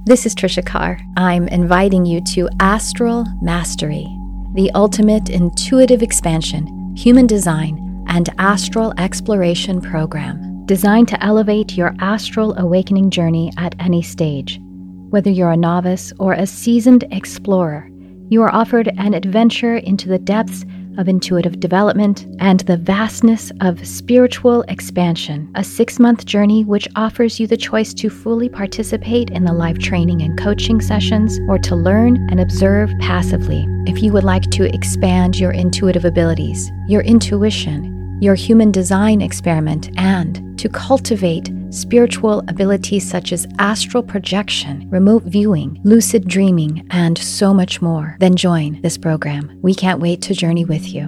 This is Trisha Carr. I'm inviting you to Astral Mastery, the ultimate intuitive expansion, human design, and astral exploration program designed to elevate your astral awakening journey at any stage. Whether you're a novice or a seasoned explorer, you are offered an adventure into the depths of intuitive development and the vastness of spiritual expansion, a 6-month journey which offers you the choice to fully participate in the live training and coaching sessions or to learn and observe passively. If you would like to expand your intuitive abilities, your intuition, your human design experiment, and to cultivate spiritual abilities such as astral projection, remote viewing, lucid dreaming, and so much more, then join this program. We can't wait to journey with you.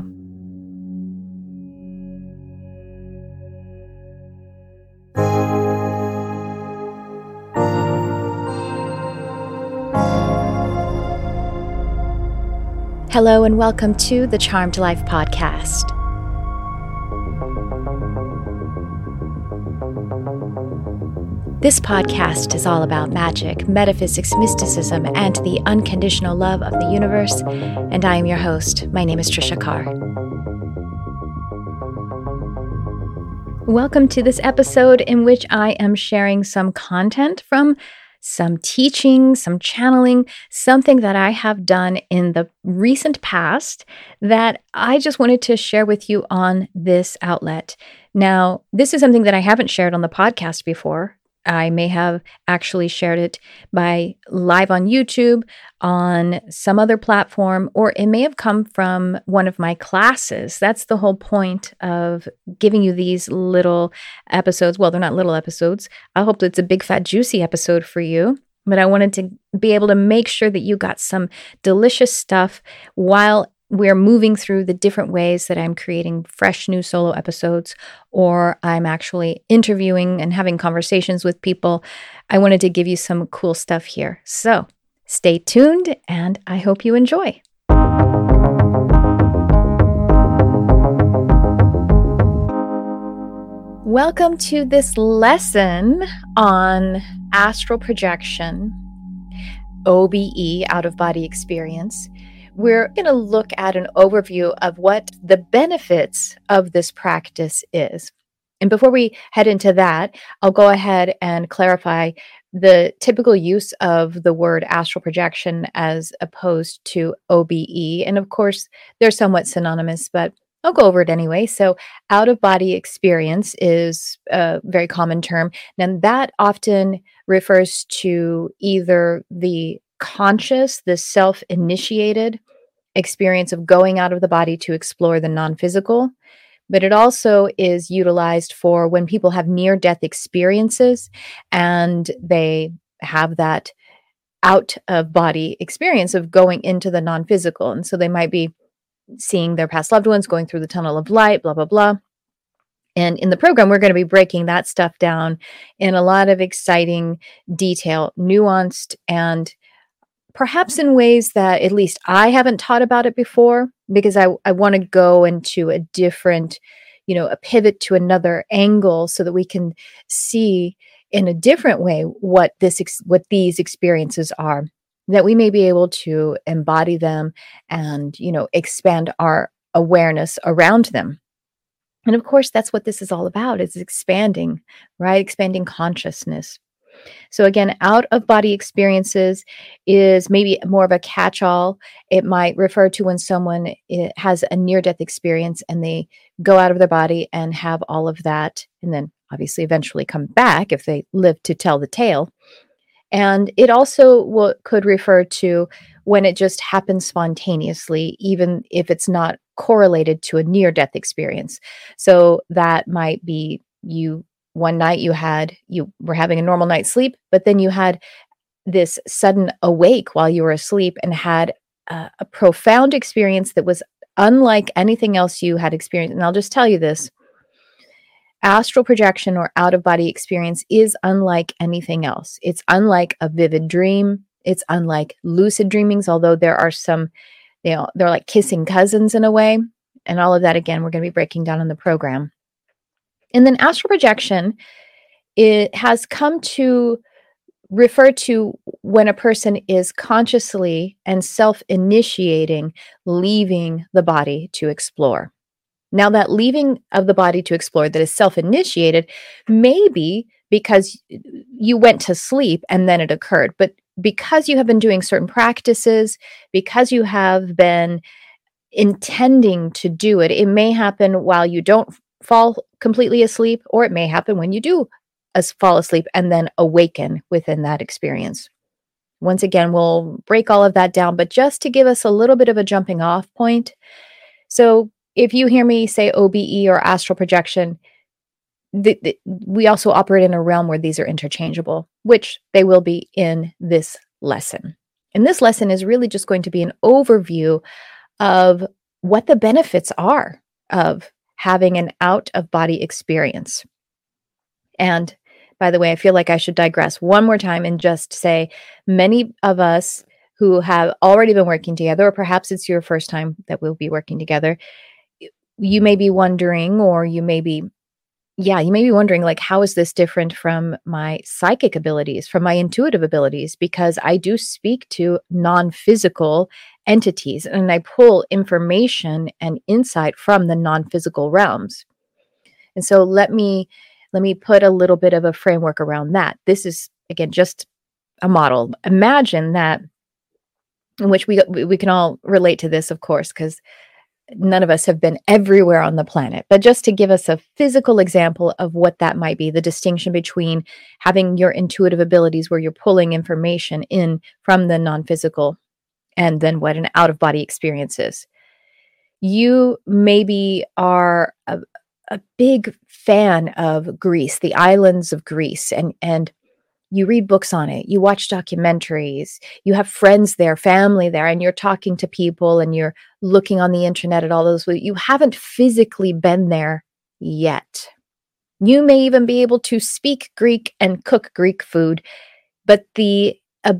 Hello and welcome to the Charmed Life podcast. This podcast is all about magic, metaphysics, mysticism, and the unconditional love of the universe, and I am your host. My name is Trisha Carr. Welcome to this episode in which I am sharing some content from some teaching, some channeling, something that I have done in the recent past that I just wanted to share with you on this outlet. Now, this is something that I haven't shared on the podcast before. I may have actually shared it by live on YouTube, on some other platform, or it may have come from one of my classes. That's the whole point of giving you these little episodes. Well, they're not little episodes. I hope it's a big, fat, juicy episode for you. But I wanted to be able to make sure that you got some delicious stuff while we're moving through the different ways that I'm creating fresh new solo episodes, or I'm actually interviewing and having conversations with people. I wanted to give you some cool stuff here. So stay tuned, and I hope you enjoy. Welcome to this lesson on astral projection, OBE, out-of-body experience. We're going to look at an overview of what the benefits of this practice is. And before we head into that, I'll go ahead and clarify the typical use of the word astral projection as opposed to OBE. And of course, they're somewhat synonymous, but I'll go over it anyway. So out-of-body experience is a very common term. And that often refers to either the conscious, the self-initiated experience of going out of the body to explore the non-physical, but it also is utilized for when people have near-death experiences and they have that out-of-body experience of going into the non-physical. And so they might be seeing their past loved ones, going through the tunnel of light, blah, blah, blah. And in the program, we're going to be breaking that stuff down in a lot of exciting detail, nuanced, and perhaps in ways that at least I haven't taught about it before, because I want to go into a different, a pivot to another angle so that we can see in a different way what these experiences are, that we may be able to embody them and, expand our awareness around them. And of course, that's what this is all about, is expanding, right? Expanding consciousness. So again, out-of-body experiences is maybe more of a catch-all. It might refer to when someone has a near-death experience and they go out of their body and have all of that, and then obviously eventually come back if they live to tell the tale. And it also could refer to when it just happens spontaneously, even if it's not correlated to a near-death experience. So that might be one night you were having a normal night's sleep, but then you had this sudden awake while you were asleep and had a profound experience that was unlike anything else you had experienced. And I'll just tell you this. Astral projection or out-of-body experience is unlike anything else. It's unlike a vivid dream. It's unlike lucid dreamings, although there are some, they're like kissing cousins in a way. And all of that, again, we're going to be breaking down in the program. And then astral projection, it has come to refer to when a person is consciously and self-initiating leaving the body to explore. Now, that leaving of the body to explore that is self-initiated may be because you went to sleep and then it occurred. But because you have been doing certain practices, because you have been intending to do it, it may happen while you don't fall completely asleep, or it may happen when you do fall asleep and then awaken within that experience. Once again, we'll break all of that down, but just to give us a little bit of a jumping off point. So if you hear me say OBE or astral projection, we also operate in a realm where these are interchangeable, which they will be in this lesson. And this lesson is really just going to be an overview of what the benefits are of having an out-of-body experience. And by the way, I feel like I should digress one more time and just say many of us who have already been working together, or perhaps it's your first time that we'll be working together, you may be wondering, or you may be wondering, like, how is this different from my psychic abilities, from my intuitive abilities? Because I do speak to non-physical entities and I pull information and insight from the non-physical realms. And so let me put a little bit of a framework around that. This is, again, just a model. Imagine that, in which we can all relate to this, of course, because none of us have been everywhere on the planet, but just to give us a physical example of what that might be, the distinction between having your intuitive abilities where you're pulling information in from the non-physical and then what an out-of-body experience is. You maybe are a big fan of Greece, the islands of Greece, and you read books on it, you watch documentaries, you have friends there, family there, and you're talking to people and you're looking on the internet at all those. You haven't physically been there yet. You may even be able to speak Greek and cook Greek food, but the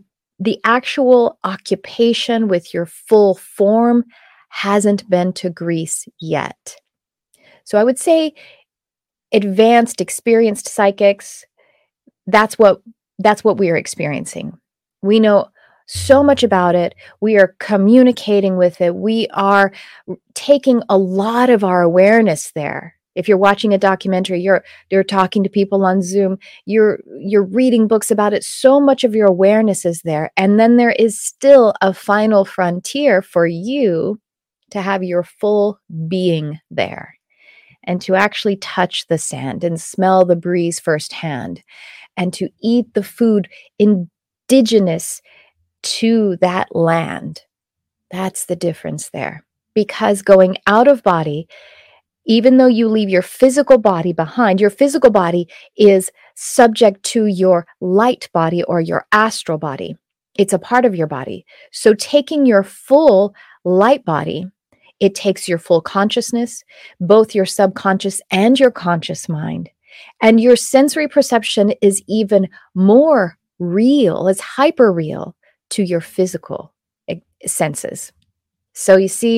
actual occupation with your full form hasn't been to Greece yet. So I would say advanced, experienced psychics, that's what we are experiencing. We know so much about it. We are communicating with it. We are taking a lot of our awareness there. If you're watching a documentary, you're talking to people on Zoom, you're reading books about it. So much of your awareness is there. And then there is still a final frontier for you to have your full being there and to actually touch the sand and smell the breeze firsthand, and to eat the food indigenous to that land. That's the difference there. Because going out of body, even though you leave your physical body behind, your physical body is subject to your light body or your astral body. It's a part of your body. So taking your full light body, it takes your full consciousness, both your subconscious and your conscious mind. And your sensory perception is even more real, it's hyper real to your physical senses. So you see,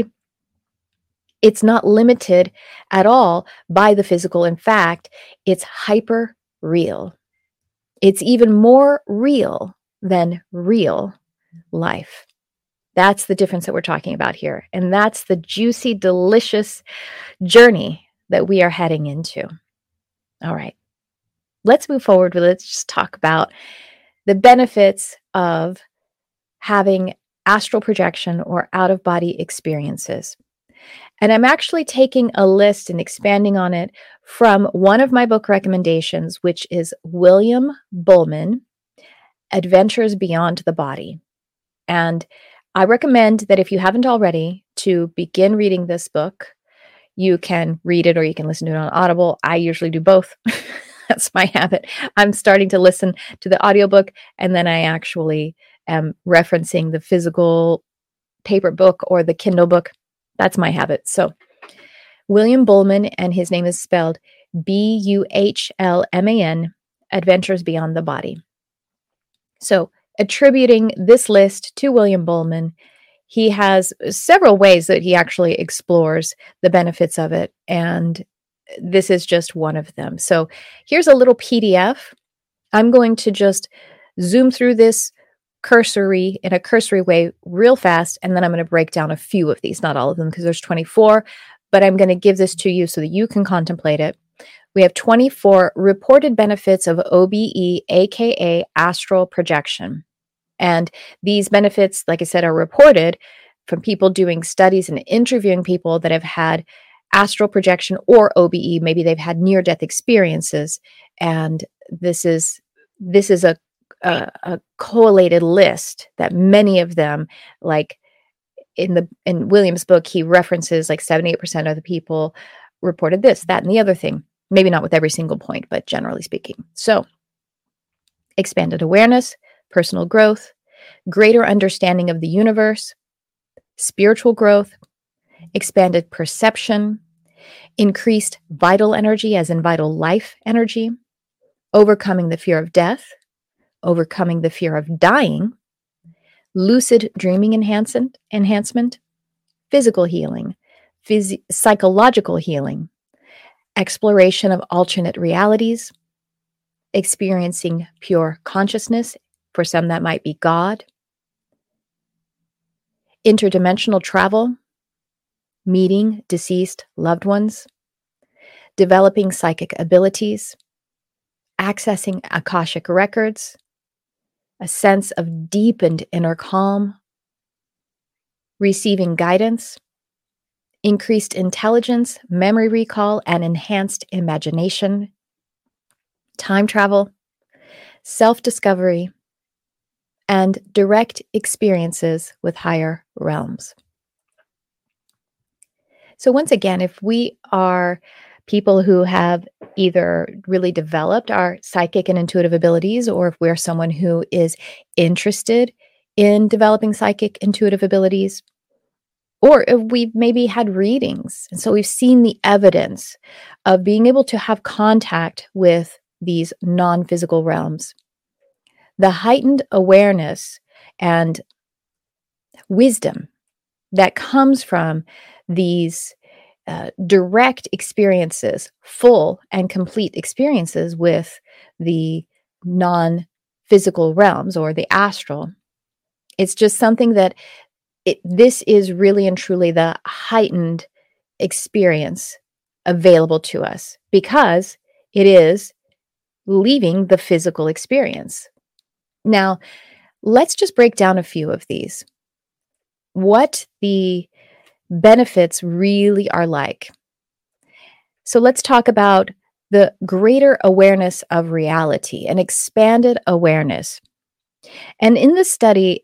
it's not limited at all by the physical. In fact, it's hyper real. It's even more real than real life. That's the difference that we're talking about here. And that's the juicy, delicious journey that we are heading into. All right, let's move forward. Let's just talk about the benefits of having astral projection or out-of-body experiences. And I'm actually taking a list and expanding on it from one of my book recommendations, which is William Buhlman, Adventures Beyond the Body. And I recommend that if you haven't already, to begin reading this book. You can read it or you can listen to it on Audible. I usually do both. That's my habit. I'm starting to listen to the audiobook, and then I actually am referencing the physical paper book or the Kindle book. That's my habit. So William Buhlman, and his name is spelled Buhlman, Adventures Beyond the Body. So attributing this list to William Buhlman, he has several ways that he actually explores the benefits of it, and this is just one of them. So here's a little PDF. I'm going to just zoom through this in a cursory way real fast, and then I'm going to break down a few of these, not all of them because there's 24, but I'm going to give this to you so that you can contemplate it. We have 24 reported benefits of OBE, aka astral projection. And these benefits, like I said, are reported from people doing studies and interviewing people that have had astral projection or OBE. Maybe they've had near-death experiences, and this is a collated list that many of them, like in William's book, he references like 78% of the people reported this, that, and the other thing. Maybe not with every single point, but generally speaking. So, expanded awareness, personal growth, greater understanding of the universe, spiritual growth, expanded perception, increased vital energy, as in vital life energy, overcoming the fear of death, overcoming the fear of dying, lucid dreaming enhancement, physical healing, psychological healing, exploration of alternate realities, experiencing pure consciousness, for some that might be God, interdimensional travel, meeting deceased loved ones, developing psychic abilities, accessing Akashic records, a sense of deepened inner calm, receiving guidance, increased intelligence, memory recall, and enhanced imagination, time travel, self-discovery, and direct experiences with higher realms. So once again, if we are people who have either really developed our psychic and intuitive abilities, or if we're someone who is interested in developing psychic intuitive abilities, or if we've maybe had readings, and so we've seen the evidence of being able to have contact with these non-physical realms, the heightened awareness and wisdom that comes from these direct experiences, full and complete experiences with the non-physical realms or the astral. It's just something that this is really and truly the heightened experience available to us because it is leaving the physical experience. Now, let's just break down a few of these. What the benefits really are like. So let's talk about the greater awareness of reality, an expanded awareness. And in these studies,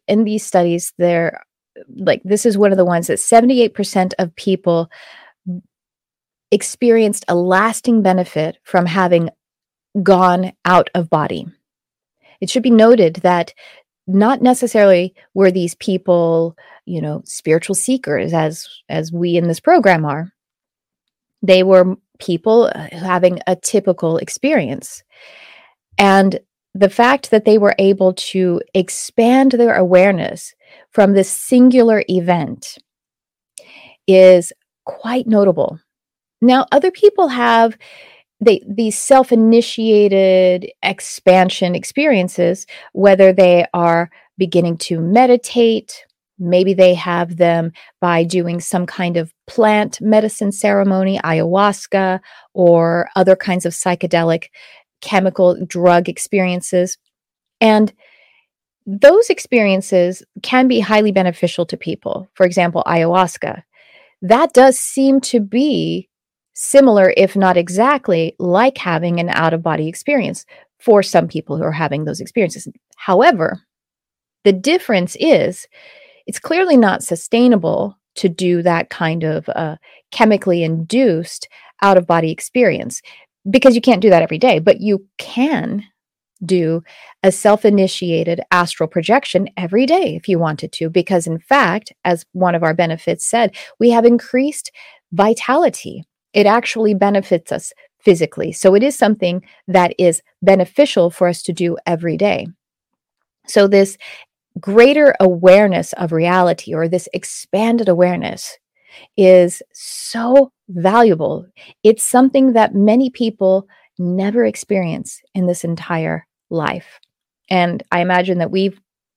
this is one of the ones that 78% of people experienced a lasting benefit from having gone out of body. It should be noted that not necessarily were these people, spiritual seekers as we in this program are. They were people having a typical experience. And the fact that they were able to expand their awareness from this singular event is quite notable. Now, other people have these self-initiated expansion experiences, whether they are beginning to meditate, maybe they have them by doing some kind of plant medicine ceremony, ayahuasca, or other kinds of psychedelic chemical drug experiences. And those experiences can be highly beneficial to people. For example, ayahuasca. That does seem to be similar, if not exactly, like having an out-of-body experience for some people who are having those experiences. However, the difference is it's clearly not sustainable to do that kind of chemically induced out-of-body experience because you can't do that every day, but you can do a self-initiated astral projection every day if you wanted to, because in fact, as one of our benefits said, we have increased vitality. It actually benefits us physically. So it is something that is beneficial for us to do every day. So this greater awareness of reality, or this expanded awareness, is so valuable. It's something that many people never experience in this entire life. And I imagine that we've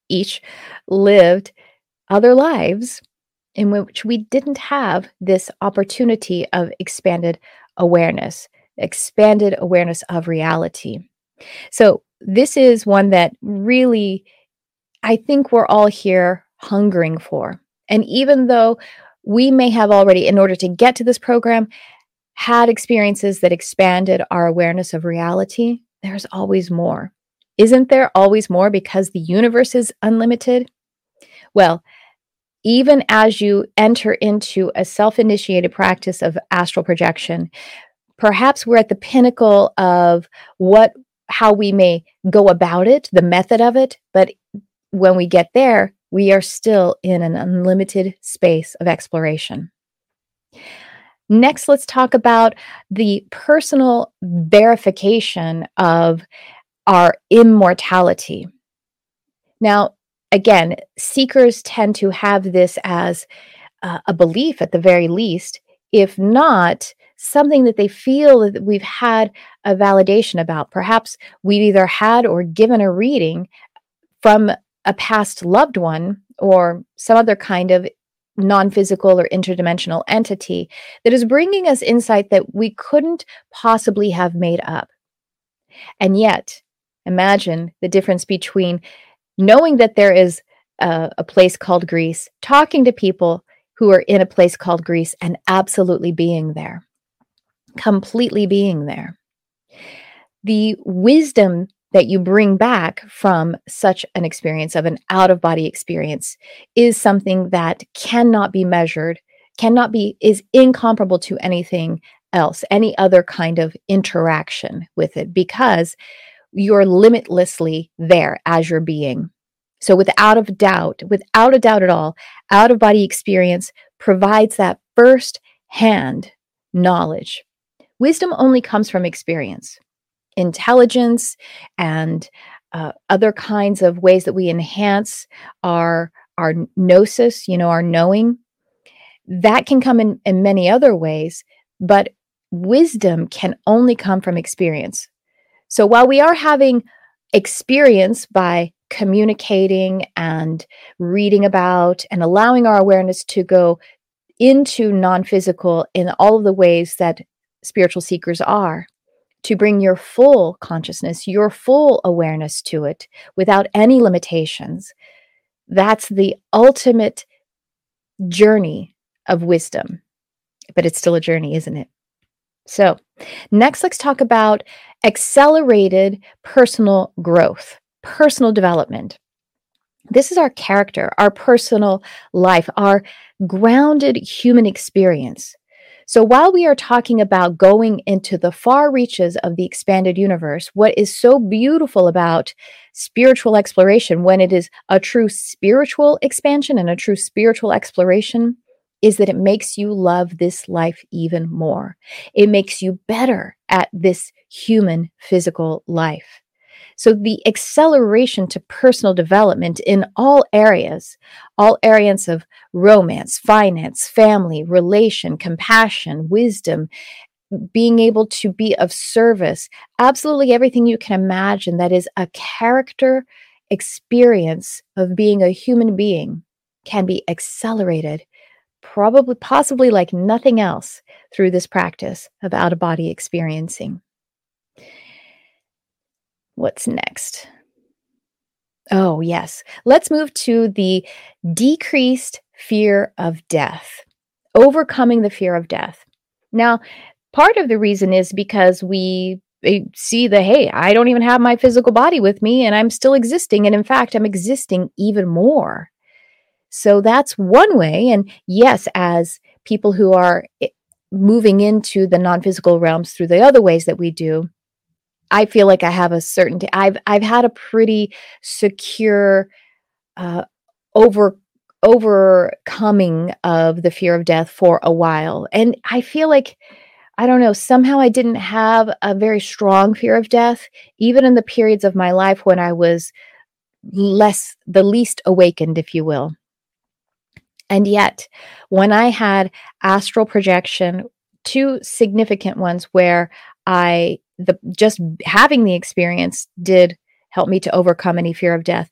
each lived other lives in which we didn't have this opportunity of expanded awareness of reality. So this is one that really, I think we're all here hungering for. And even though we may have already, in order to get to this program, had experiences that expanded our awareness of reality, there's always more. Isn't there always more because the universe is unlimited? Well, even as you enter into a self-initiated practice of astral projection, perhaps we're at the pinnacle of how we may go about it, the method of it, but when we get there, we are still in an unlimited space of exploration. Next, let's talk about the personal verification of our immortality. Now, again, seekers tend to have this as a belief at the very least, if not something that they feel that we've had a validation about. Perhaps we've either had or given a reading from a past loved one or some other kind of non-physical or interdimensional entity that is bringing us insight that we couldn't possibly have made up. And yet, imagine the difference between knowing that there is a place called Greece, talking to people who are in a place called Greece, and absolutely being there, completely being there. The wisdom that you bring back from such an experience, of an out-of-body experience, is something that cannot be measured, is incomparable to anything else, any other kind of interaction with it, because you're limitlessly there as your being. So without a doubt at all, out-of-body experience provides that first-hand knowledge. Wisdom only comes from experience. Intelligence and other kinds of ways that we enhance our gnosis, our knowing, that can come in many other ways, but wisdom can only come from experience. So while we are having experience by communicating and reading about and allowing our awareness to go into non-physical in all of the ways that spiritual seekers are, to bring your full consciousness, your full awareness to it without any limitations, that's the ultimate journey of wisdom. But it's still a journey, isn't it? So next, let's talk about accelerated personal growth, personal development. This is our character, our personal life, our grounded human experience. So while we are talking about going into the far reaches of the expanded universe, what is so beautiful about spiritual exploration, when it is a true spiritual expansion and a true spiritual exploration, is that it makes you love this life even more. It makes you better at this human physical life. So the acceleration to personal development in all areas of romance, finance, family, relation, compassion, wisdom, being able to be of service, absolutely everything you can imagine that is a character experience of being a human being can be accelerated, possibly like nothing else, through this practice of out-of-body experiencing. What's next? Oh, yes. Let's move to the decreased fear of death, overcoming the fear of death. Now, part of the reason is because we see hey, I don't even have my physical body with me and I'm still existing. And in fact, I'm existing even more. So that's one way. And yes, as people who are moving into the non-physical realms through the other ways that we do, I feel like I have a certainty. I've had a pretty secure overcoming of the fear of death for a while. And I feel like, I don't know, somehow I didn't have a very strong fear of death, even in the periods of my life when I was the least awakened, if you will. And yet, when I had astral projection, two significant ones where just having the experience did help me to overcome any fear of death.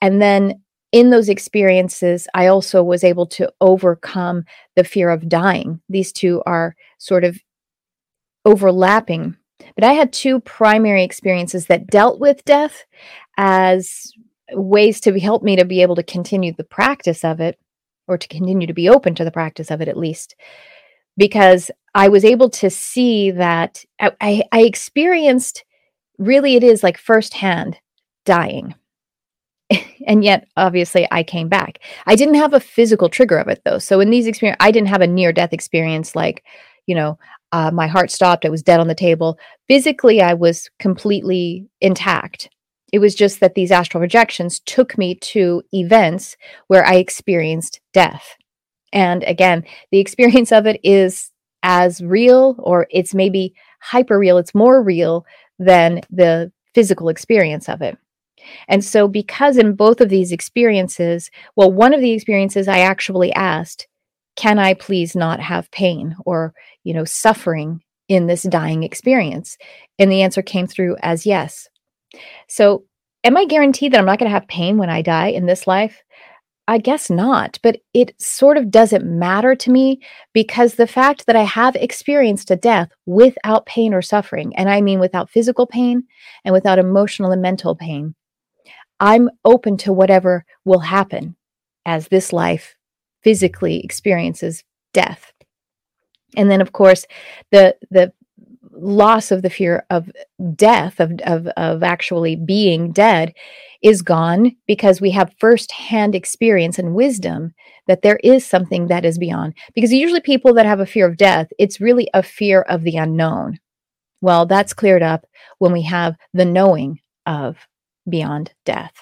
And then in those experiences, I also was able to overcome the fear of dying. These two are sort of overlapping. But I had two primary experiences that dealt with death as ways to help me to be able to continue the practice of it, or to continue to be open to the practice of it at least, because I was able to see that I experienced, really it is like firsthand dying. And yet, obviously, I came back. I didn't have a physical trigger of it, though. So in these experiences, I didn't have a near-death experience like, my heart stopped, I was dead on the table. Physically, I was completely intact. It was just that these astral projections took me to events where I experienced death. And again, the experience of it is as real, or it's maybe hyper real, it's more real than the physical experience of it. And so because in both of these experiences, well, one of the experiences I actually asked, can I please not have pain or, suffering in this dying experience? And the answer came through as yes. So am I guaranteed that I'm not going to have pain when I die in this life? I guess not, but it sort of doesn't matter to me, because the fact that I have experienced a death without pain or suffering, and I mean without physical pain and without emotional and mental pain, I'm open to whatever will happen as this life physically experiences death. And then, of course, the loss of the fear of death, of actually being dead, is gone, because we have firsthand experience and wisdom that there is something that is beyond. Because usually people that have a fear of death, it's really a fear of the unknown. Well, that's cleared up when we have the knowing of beyond death.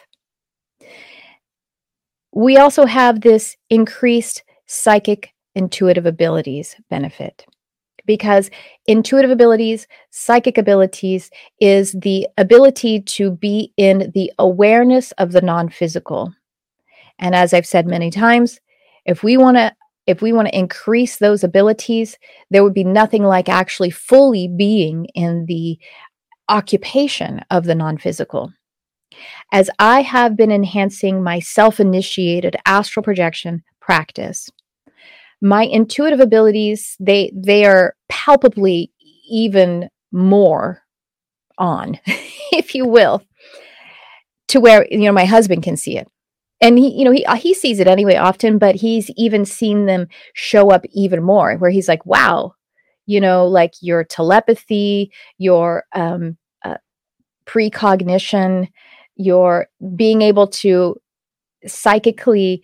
We also have this increased psychic intuitive abilities benefit, because intuitive abilities, psychic abilities, is the ability to be in the awareness of the non-physical. And as I've said many times, if we want to increase those abilities, there would be nothing like actually fully being in the occupation of the non-physical. As I have been enhancing my self-initiated astral projection practice, my intuitive abilities, they are palpably even more on, if you will, to where, my husband can see it. And he sees it anyway often, but he's even seen them show up even more, where he's like, wow, like your telepathy, your precognition, your being able to psychically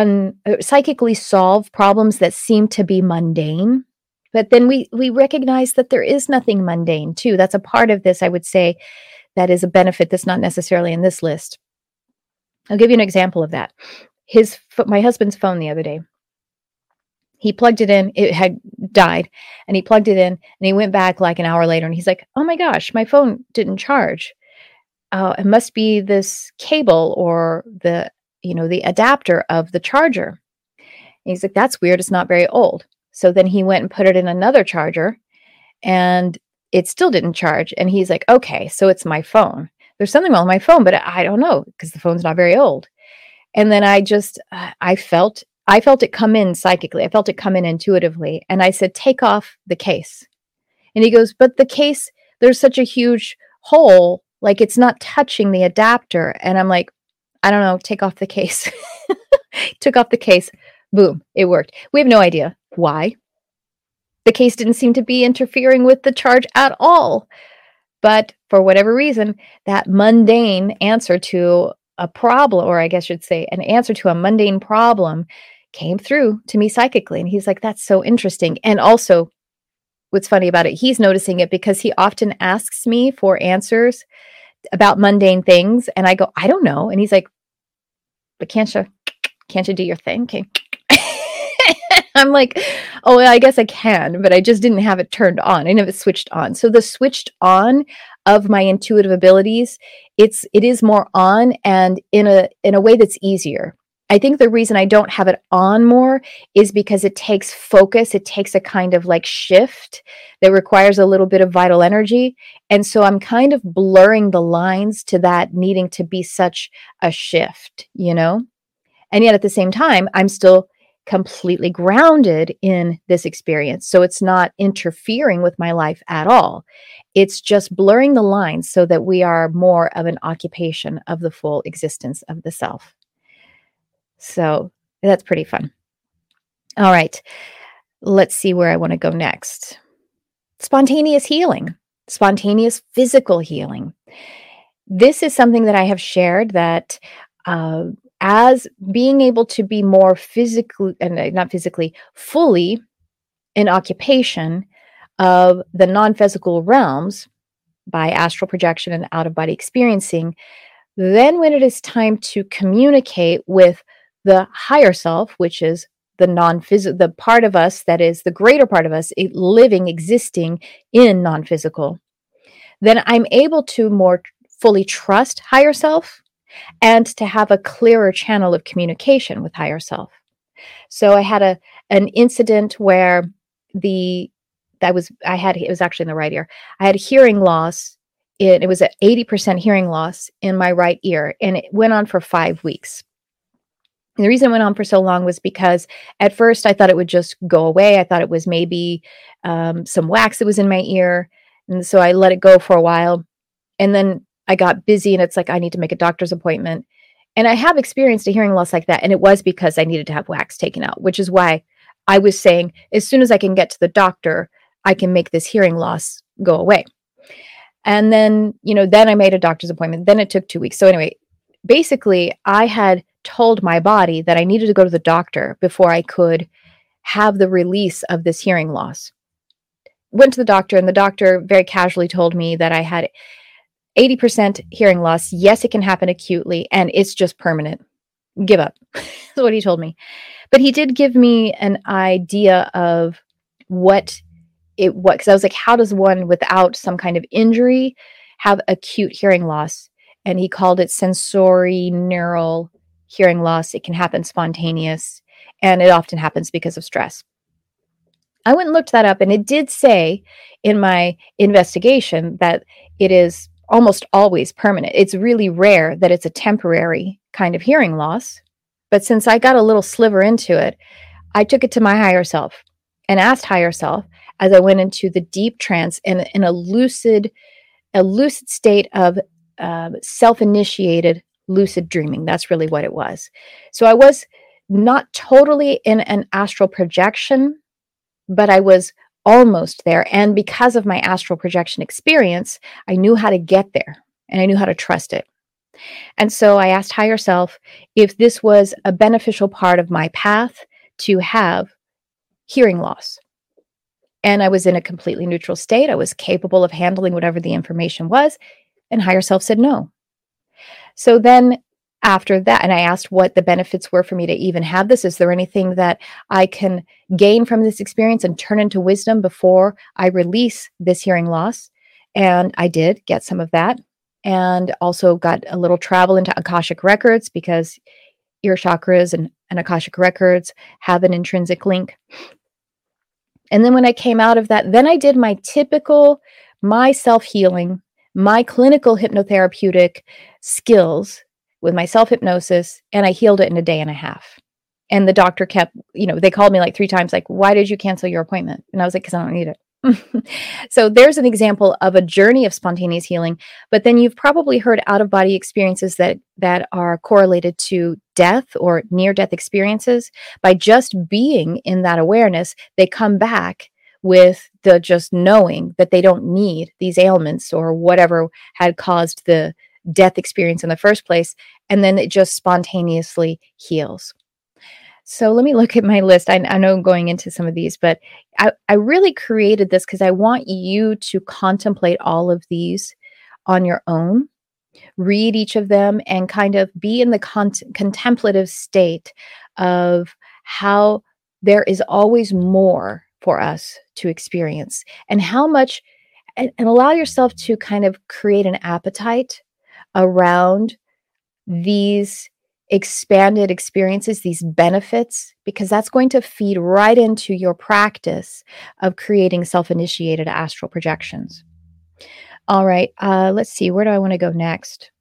solve problems that seem to be mundane. But then we recognize that there is nothing mundane too. That's a part of this, I would say, that is a benefit that's not necessarily in this list. I'll give you an example of that. My husband's phone the other day, he plugged it in, it had died, and he plugged it in, and he went back like an hour later, and he's like, oh my gosh, my phone didn't charge. It must be this cable or the adapter of the charger. And he's like, that's weird. It's not very old. So then he went and put it in another charger, and it still didn't charge. And he's like, okay, so it's my phone. There's something wrong with my phone, but I don't know, because the phone's not very old. And then I felt it come in psychically. I felt it come in intuitively. And I said, take off the case. And he goes, but the case, there's such a huge hole, like it's not touching the adapter. And I'm like, I don't know, take off the case. Took off the case. Boom, it worked. We have no idea why. The case didn't seem to be interfering with the charge at all. But for whatever reason, that mundane answer to a problem, or I guess I should say an answer to a mundane problem, came through to me psychically. And he's like, that's so interesting. And also, what's funny about it, he's noticing it because he often asks me for answers about mundane things. And I go, I don't know. And he's like, but can't you do your thing? Okay. I'm like, oh, well, I guess I can, but I just didn't have it turned on. I didn't have it switched on. So the switched on of my intuitive abilities, it is more on, and in a way that's easier. I think the reason I don't have it on more is because it takes focus. It takes a kind of like shift that requires a little bit of vital energy. And so I'm kind of blurring the lines to that needing to be such a shift, you know? And yet at the same time, I'm still completely grounded in this experience. So it's not interfering with my life at all. It's just blurring the lines so that we are more of an occupation of the full existence of the self. So that's pretty fun. All right. Let's see where I want to go next. Spontaneous healing, spontaneous physical healing. This is something that I have shared that as being able to be more physically, and not physically, fully in occupation of the non-physical realms by astral projection and out-of-body experiencing, then when it is time to communicate with the higher self, which is the non-physical, the part of us that is the greater part of us, living, existing in non-physical, then I'm able to more fully trust higher self and to have a clearer channel of communication with higher self. So I had an incident where it was actually in the right ear. I had hearing loss. It was an 80% hearing loss in my right ear, and it went on for 5 weeks. And the reason it went on for so long was because at first I thought it would just go away. I thought it was maybe some wax that was in my ear. And so I let it go for a while. And then I got busy and it's like, I need to make a doctor's appointment. And I have experienced a hearing loss like that. And it was because I needed to have wax taken out, which is why I was saying, as soon as I can get to the doctor, I can make this hearing loss go away. And then, then I made a doctor's appointment. Then it took 2 weeks. So anyway, basically I had told my body that I needed to go to the doctor before I could have the release of this hearing loss. Went to the doctor, and the doctor very casually told me that I had 80% hearing loss. Yes, it can happen acutely, and it's just permanent. Give up. That's what he told me. But he did give me an idea of what, because I was like, how does one without some kind of injury have acute hearing loss? And he called it sensory neural hearing loss. It can happen spontaneous, and it often happens because of stress. I went and looked that up, and it did say in my investigation that it is almost always permanent. It's really rare that it's a temporary kind of hearing loss. But since I got a little sliver into it, I took it to my higher self and asked higher self as I went into the deep trance and in a lucid state of self-initiated lucid dreaming. That's really what it was. So I was not totally in an astral projection, but I was almost there. And because of my astral projection experience, I knew how to get there and I knew how to trust it. And so I asked higher self if this was a beneficial part of my path to have hearing loss. And I was in a completely neutral state. I was capable of handling whatever the information was. And higher self said no. So then after that, and I asked what the benefits were for me to even have this. Is there anything that I can gain from this experience and turn into wisdom before I release this hearing loss? And I did get some of that, and also got a little travel into Akashic records, because ear chakras and Akashic records have an intrinsic link. And then when I came out of that, then I did my typical, my self-healing, my clinical hypnotherapeutic skills with my self-hypnosis, and I healed it in a day and a half. And the doctor kept, they called me like 3 times, like, why did you cancel your appointment? And I was like, because I don't need it. So there's an example of a journey of spontaneous healing. But then you've probably heard out-of-body experiences that are correlated to death or near-death experiences. By just being in that awareness, they come back with the just knowing that they don't need these ailments or whatever had caused the death experience in the first place. And then it just spontaneously heals. So let me look at my list. I know I'm going into some of these, but I really created this because I want you to contemplate all of these on your own, read each of them, and kind of be in the contemplative state of how there is always more for us to experience, and how much, and allow yourself to kind of create an appetite around these expanded experiences, these benefits, because that's going to feed right into your practice of creating self-initiated astral projections. All right, let's see, where do I want to go next?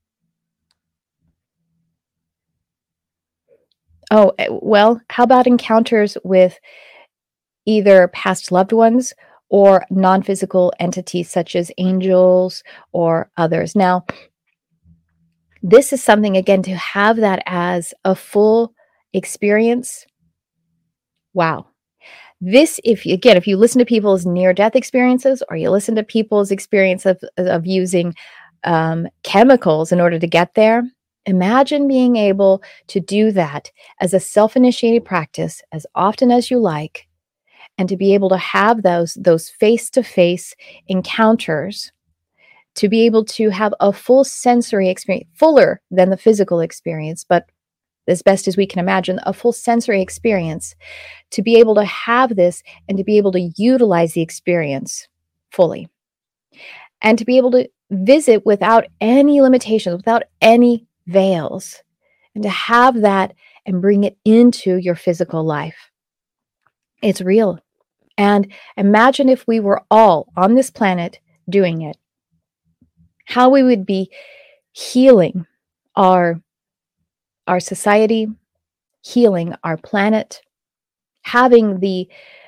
Oh, well, how about encounters with either past loved ones or non-physical entities such as angels or others? Now, this is something, again, to have that as a full experience. Wow. This, if you listen to people's near-death experiences, or you listen to people's experience of using chemicals in order to get there, imagine being able to do that as a self-initiated practice as often as you like, and to be able to have those face-to-face encounters, to be able to have a full sensory experience, fuller than the physical experience, but as best as we can imagine, a full sensory experience, to be able to have this and to be able to utilize the experience fully, and to be able to visit without any limitations, without any veils, and to have that and bring it into your physical life. It's real. And imagine if we were all on this planet doing it, how we would be healing our society, healing our planet, having the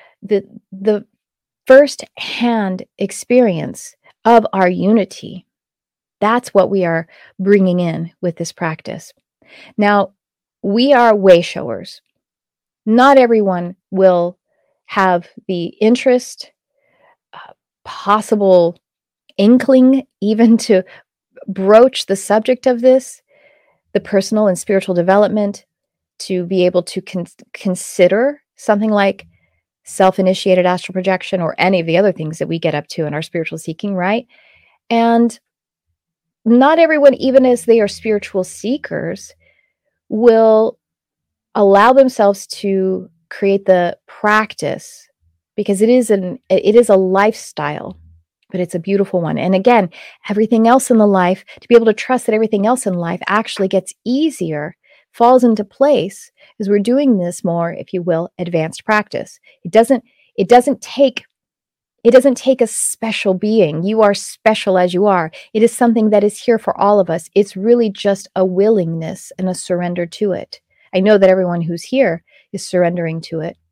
first-hand experience of our unity. That's what we are bringing in with this practice. Now, we are way showers. Not everyone will have the interest, possible inkling even to broach the subject of this, the personal and spiritual development, to be able to consider something like self-initiated astral projection or any of the other things that we get up to in our spiritual seeking, right? And not everyone, even as they are spiritual seekers, will allow themselves to create the practice, because it is a lifestyle, but it's a beautiful one. And again, everything else in the life, to be able to trust that everything else in life actually gets easier, falls into place, as we're doing this more, if you will, advanced practice. It doesn't take a special being. You are special as you are. It is something that is here for all of us. It's really just a willingness and a surrender to it. I know that everyone who's here is surrendering to it.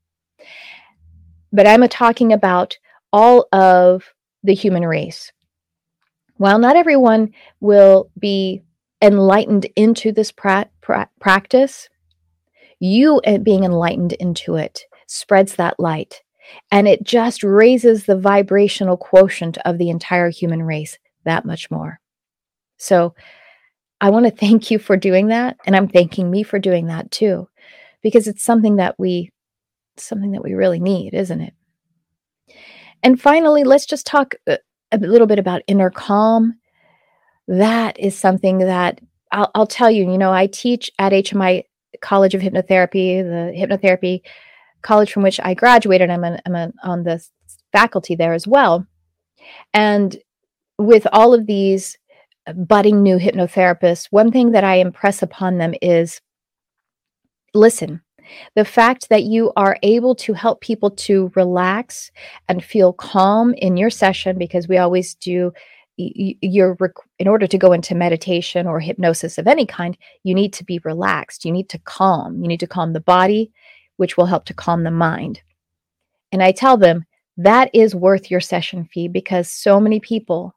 But I'm talking about all of the human race. While not everyone will be enlightened into this practice, you being enlightened into it spreads that light, and it just raises the vibrational quotient of the entire human race that much more. So I want to thank you for doing that, and I'm thanking me for doing that too, because it's something that we really need, isn't it? And finally, let's just talk a little bit about inner calm. That is something that I'll tell you, I teach at HMI College of Hypnotherapy, the hypnotherapy college from which I graduated. I'm on the faculty there as well. And with all of these budding new hypnotherapists, one thing that I impress upon them is, listen. The fact that you are able to help people to relax and feel calm in your session, because we always do, in order to go into meditation or hypnosis of any kind, you need to be relaxed. You need to calm. You need to calm the body, which will help to calm the mind. And I tell them that is worth your session fee, because so many people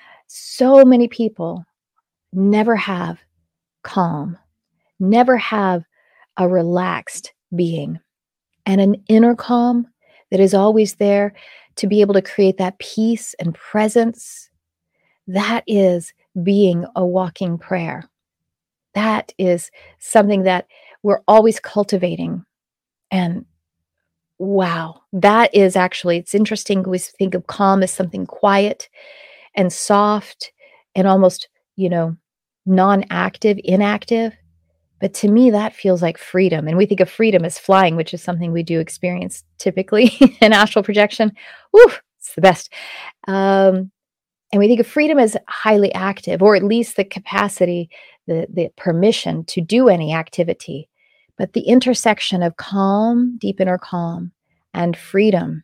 never have calm, never have a relaxed being, and an inner calm that is always there to be able to create that peace and presence. That is being a walking prayer. That is something that we're always cultivating. And wow, that is actually, it's interesting. We think of calm as something quiet and soft and almost, non-active, inactive. But to me, that feels like freedom. And we think of freedom as flying, which is something we do experience typically in astral projection. Woo, it's the best. And And we think of freedom as highly active, or at least the capacity, the permission to do any activity. But the intersection of calm, deep inner calm, and freedom,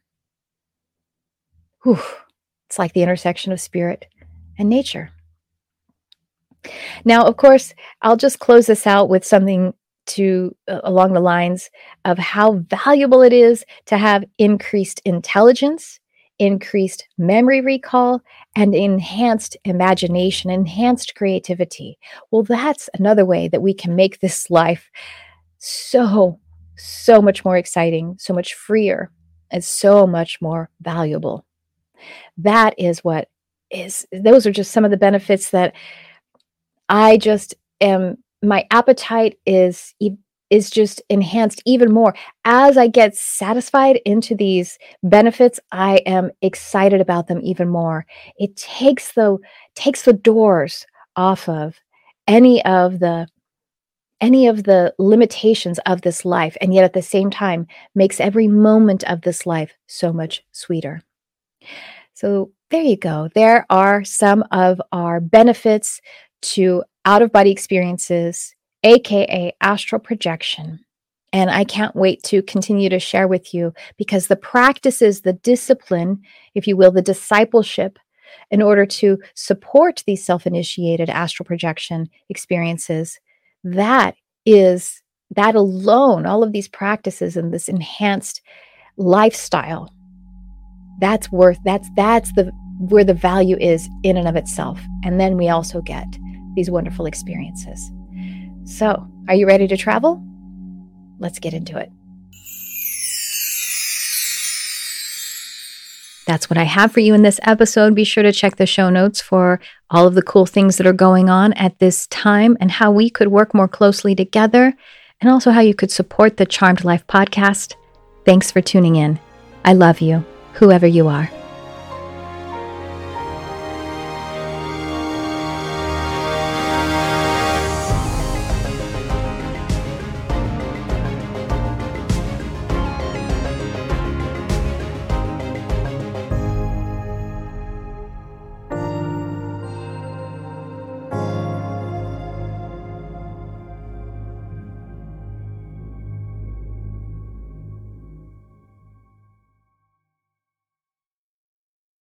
it's like the intersection of spirit and nature. Now, of course, I'll just close this out with something along the lines of how valuable it is to have increased intelligence, increased memory recall, and enhanced imagination, enhanced creativity. Well, that's another way that we can make this life so much more exciting, so much freer, and so much more valuable. Those are just some of the benefits that my appetite is just enhanced even more. As I get satisfied into these benefits, I am excited about them even more. It takes the doors off of any of the limitations of this life, and yet at the same time makes every moment of this life so much sweeter. So there you go. There are some of our benefits to out-of-body experiences, aka astral projection. And I can't wait to continue to share with you, because the practices, the discipline, if you will, the discipleship, in order to support these self-initiated astral projection experiences, that alone, all of these practices and this enhanced lifestyle, that's where the value is in and of itself. And then we also get these wonderful experiences. So, are you ready to travel? Let's get into it. That's what I have for you in this episode. Be sure to check the show notes for all of the cool things that are going on at this time and how we could work more closely together, and also how you could support the Charmed Life podcast. Thanks for tuning in. I love you, whoever you are.